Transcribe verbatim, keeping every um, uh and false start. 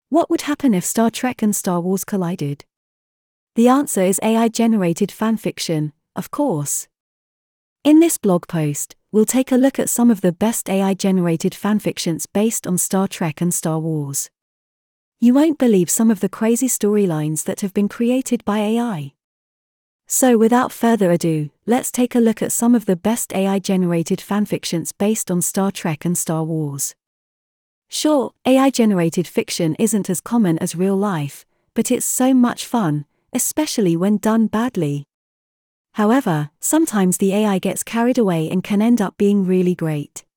What would happen if Star Trek and Star Wars collided? The answer is A I-generated fanfiction, of course. In this blog post, we'll take a look at some of the best A I-generated fanfictions based on Star Trek and Star Wars. You won't believe some of the crazy storylines that have been created by A I. So without further ado, let's take a look at some of the best A I-generated fanfictions based on Star Trek and Star Wars. Sure, A I-generated fiction isn't as common as real life, but it's so much fun, especially when done badly. However, sometimes the A I gets carried away and can end up being really great.